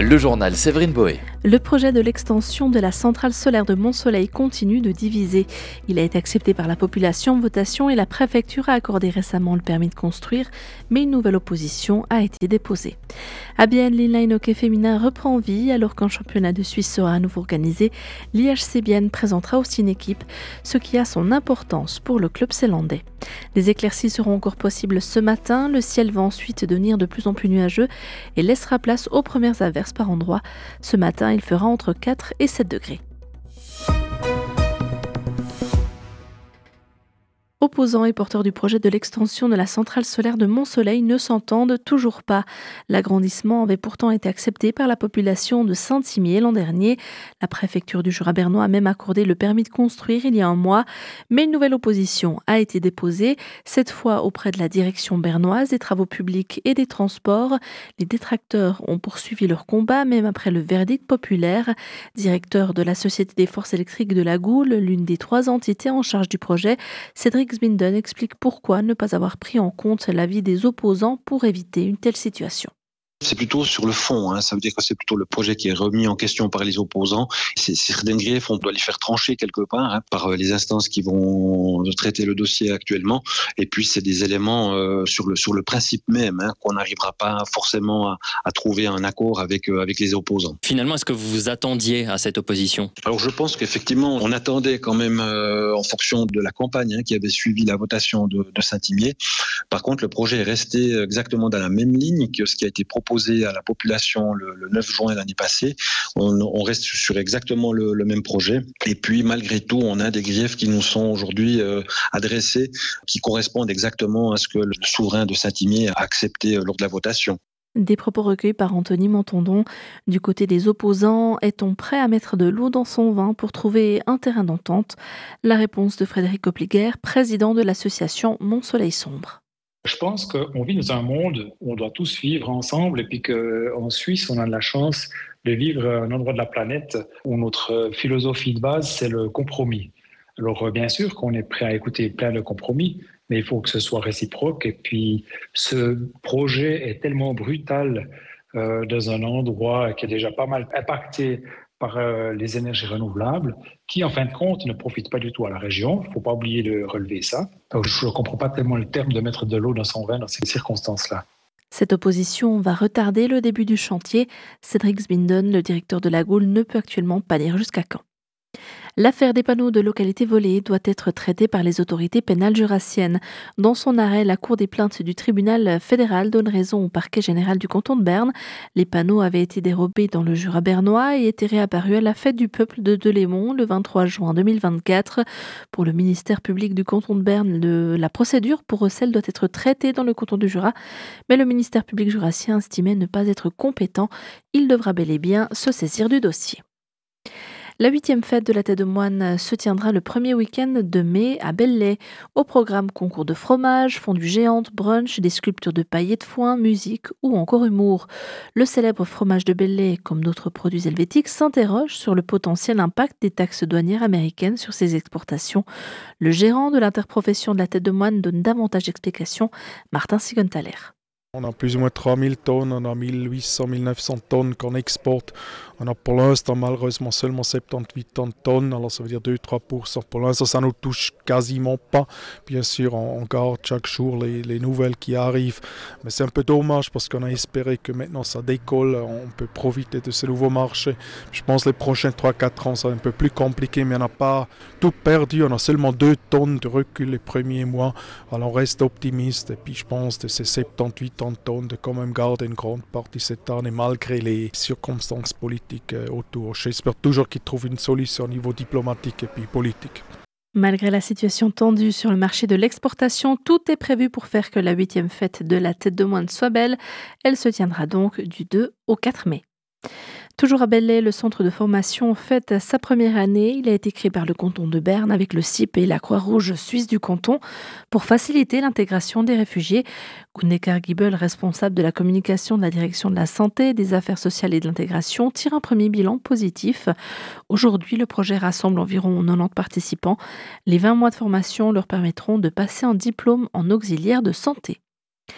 Le journal Séverine Boé. Le projet de l'extension de la centrale solaire de Mont-Soleil continue de diviser. Il a été accepté par la population en votation et la préfecture a accordé récemment le permis de construire, mais une nouvelle opposition a été déposée. À Bienne, l'inline hockey féminin reprend vie alors qu'un championnat de Suisse sera à nouveau organisé. L'IHC Bienne présentera aussi une équipe, ce qui a son importance pour le club zélandais. Les éclaircies seront encore possibles ce matin. Le ciel va ensuite devenir de plus en plus nuageux et laissera place aux premières averses par endroits. Ce matin, il fera entre 4 et 7 degrés. Opposants et porteurs du projet de l'extension de la centrale solaire de Mont-Soleil ne s'entendent toujours pas. L'agrandissement avait pourtant été accepté par la population de Saint-Imier l'an dernier. La préfecture du Jura bernois a même accordé le permis de construire il y a un mois. Mais une nouvelle opposition a été déposée, cette fois auprès de la direction bernoise des travaux publics et des transports. Les détracteurs ont poursuivi leur combat, même après le verdict populaire. Directeur de la Société des forces électriques de la Goule, l'une des 3 entités en charge du projet, Cédric Sbinden explique pourquoi ne pas avoir pris en compte l'avis des opposants pour éviter une telle situation. C'est plutôt sur le fond, ça veut dire que c'est plutôt le projet qui est remis en question par les opposants. Certains griefs, on doit les faire trancher quelque part par les instances qui vont traiter le dossier actuellement. Et puis c'est des éléments sur le principe même qu'on n'arrivera pas forcément à trouver un accord avec les opposants. Finalement, est-ce que vous vous attendiez à cette opposition ? Alors je pense qu'effectivement, on attendait quand même en fonction de la campagne qui avait suivi la votation de Saint-Imier. Par contre, le projet est resté exactement dans la même ligne que ce qui a été proposé à la population le 9 juin l'année passée. On reste sur exactement le même projet. Et puis, malgré tout, on a des griefs qui nous sont aujourd'hui adressés, qui correspondent exactement à ce que le souverain de Saint-Imier a accepté lors de la votation. Des propos recueillis par Anthony Montandon. Du côté des opposants, est-on prêt à mettre de l'eau dans son vin pour trouver un terrain d'entente ? La réponse de Frédéric Opliger, président de l'association Mont-Soleil Sombre. Je pense qu'on vit dans un monde où on doit tous vivre ensemble et puis qu'en Suisse, on a de la chance de vivre à un endroit de la planète où notre philosophie de base, c'est le compromis. Alors bien sûr qu'on est prêt à écouter plein de compromis, mais il faut que ce soit réciproque. Et puis ce projet est tellement brutal dans un endroit qui est déjà pas mal impacté par les énergies renouvelables, qui en fin de compte ne profitent pas du tout à la région. Il ne faut pas oublier de relever ça. Donc, je ne comprends pas tellement le terme de mettre de l'eau dans son vin dans ces circonstances-là. Cette opposition va retarder le début du chantier. Cédric Sbinden, le directeur de la Goule, ne peut actuellement pas dire jusqu'à quand. L'affaire des panneaux de localité volés doit être traitée par les autorités pénales jurassiennes. Dans son arrêt, la Cour des plaintes du tribunal fédéral donne raison au parquet général du canton de Berne. Les panneaux avaient été dérobés dans le Jura bernois et étaient réapparus à la fête du peuple de Delémont le 23 juin 2024. Pour le ministère public du canton de Berne, la procédure pour recel doit être traitée dans le canton du Jura, mais le ministère public jurassien estimait ne pas être compétent. Il devra bel et bien se saisir du dossier. La 8e fête de la Tête de Moine se tiendra le premier week-end de mai à Belley. Au programme concours de fromage, fondue géante, brunch, des sculptures de paille et de foin, musique ou encore humour. Le célèbre fromage de Belley, comme d'autres produits helvétiques, s'interroge sur le potentiel impact des taxes douanières américaines sur ses exportations. Le gérant de l'interprofession de la Tête de Moine donne davantage d'explications. Martin Sigenthaler. On a plus ou moins 3000 tonnes, on a 1800-1900 tonnes qu'on exporte. On a pour l'instant malheureusement seulement 78 tonnes, alors ça veut dire 2-3%. Pour l'instant, ça ne nous touche quasiment pas. Bien sûr, on garde chaque jour les nouvelles qui arrivent. Mais c'est un peu dommage parce qu'on a espéré que maintenant ça décolle, on peut profiter de ce nouveau marché. Je pense que les prochains 3-4 ans, ça va être un peu plus compliqué, mais on n'a pas tout perdu. On a seulement 2 tonnes de recul les premiers mois. Alors on reste optimiste et puis je pense que ces 78 tonnes de quand même garder une grande partie cette année malgré les circonstances politiques autour. J'espère toujours qu'ils trouvent une solution au niveau diplomatique et puis politique. Malgré la situation tendue sur le marché de l'exportation, tout est prévu pour faire que la 8e fête de la Tête de Moine soit belle. Elle se tiendra donc du 2 au 4 mai. Toujours à Belley, le centre de formation fête sa première année. Il a été créé par le canton de Berne avec le CIP et la Croix-Rouge suisse du canton pour faciliter l'intégration des réfugiés. Gunnekar Giebel, responsable de la communication de la direction de la santé, des affaires sociales et de l'intégration, tire un premier bilan positif. Aujourd'hui, le projet rassemble environ 90 participants. Les 20 mois de formation leur permettront de passer un diplôme en auxiliaire de santé.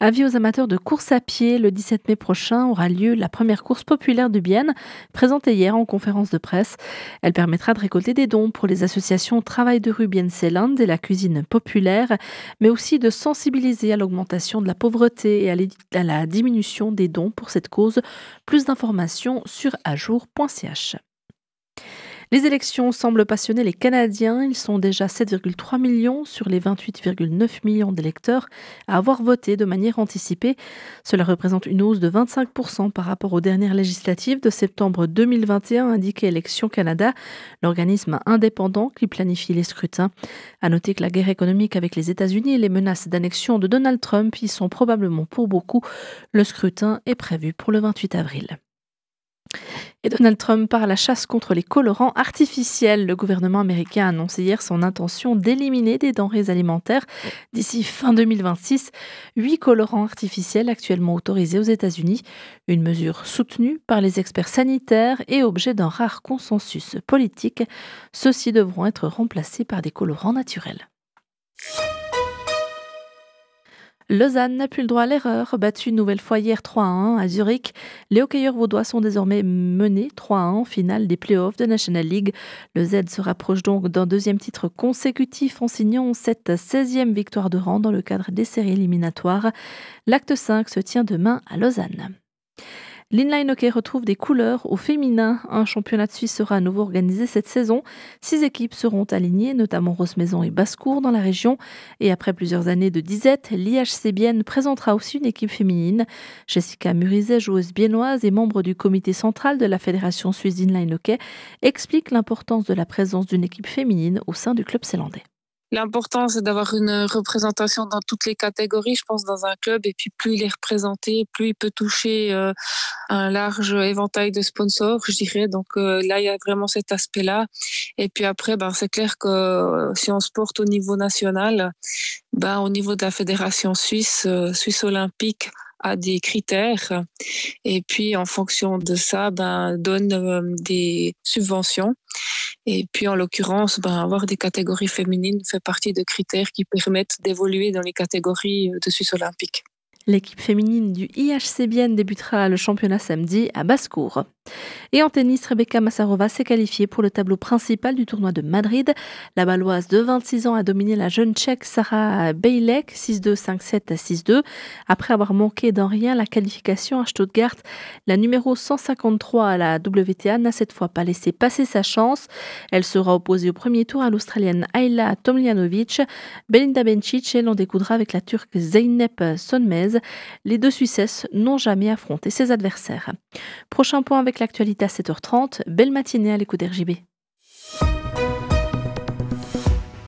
Avis aux amateurs de course à pied, le 17 mai prochain aura lieu la première course populaire de Bienne, présentée hier en conférence de presse. Elle permettra de récolter des dons pour les associations Travail de rue Bienne-Seeland et la cuisine populaire, mais aussi de sensibiliser à l'augmentation de la pauvreté et à la diminution des dons pour cette cause. Plus d'informations sur ajour.ch. Les élections semblent passionner les Canadiens. Ils sont déjà 7,3 millions sur les 28,9 millions d'électeurs à avoir voté de manière anticipée. Cela représente une hausse de 25% par rapport aux dernières législatives de septembre 2021, indiquait Élections Canada, l'organisme indépendant qui planifie les scrutins. À noter que la guerre économique avec les États-Unis et les menaces d'annexion de Donald Trump y sont probablement pour beaucoup. Le scrutin est prévu pour le 28 avril. Et Donald Trump part à la chasse contre les colorants artificiels. Le gouvernement américain a annoncé hier son intention d'éliminer des denrées alimentaires d'ici fin 2026. 8 colorants artificiels actuellement autorisés aux États-Unis. Une mesure soutenue par les experts sanitaires et objet d'un rare consensus politique. Ceux-ci devront être remplacés par des colorants naturels. Lausanne n'a plus le droit à l'erreur, battu une nouvelle fois hier 3-1 à Zurich. Les hockeyeurs vaudois sont désormais menés 3-1 en finale des playoffs de National League. Le Z se rapproche donc d'un deuxième titre consécutif en signant cette 16e victoire de rang dans le cadre des séries éliminatoires. L'acte 5 se tient demain à Lausanne. L'inline hockey retrouve des couleurs au féminin. Un championnat de Suisse sera à nouveau organisé cette saison. 6 équipes seront alignées, notamment Rossemaison et Basse-Cour dans la région. Et après plusieurs années de disette, l'IHC Bienne présentera aussi une équipe féminine. Jessica Murizet, joueuse biennoise et membre du comité central de la Fédération suisse d'inline hockey, explique l'importance de la présence d'une équipe féminine au sein du club zélandais. L'important, c'est d'avoir une représentation dans toutes les catégories, je pense, dans un club. Et puis, plus il est représenté, plus il peut toucher un large éventail de sponsors, je dirais. Donc là, il y a vraiment cet aspect-là. Et puis après, c'est clair que si on se porte au niveau national, au niveau de la fédération suisse olympique, a des critères et puis en fonction de ça donne des subventions et puis en l'occurrence avoir des catégories féminines fait partie de critères qui permettent d'évoluer dans les catégories de Suisse olympique. L'équipe féminine du IHC Bienne débutera le championnat samedi à Basse-Cour. Et en tennis, Rebecca Massarova s'est qualifiée pour le tableau principal du tournoi de Madrid. La Baloise de 26 ans a dominé la jeune Tchèque Sarah Bejlek 6-2, 5-7, 6-2. Après avoir manqué d'un rien la qualification à Stuttgart, la numéro 153 à la WTA n'a cette fois pas laissé passer sa chance. Elle sera opposée au premier tour à l'Australienne Ayla Tomljanovic. Belinda Bencic, elle en découdra avec la Turque Zeynep Sönmez. Les deux Suissesses n'ont jamais affronté ses adversaires. Prochain point avec l'actualité à 7h30. Belle matinée à l'écoute d'RJB.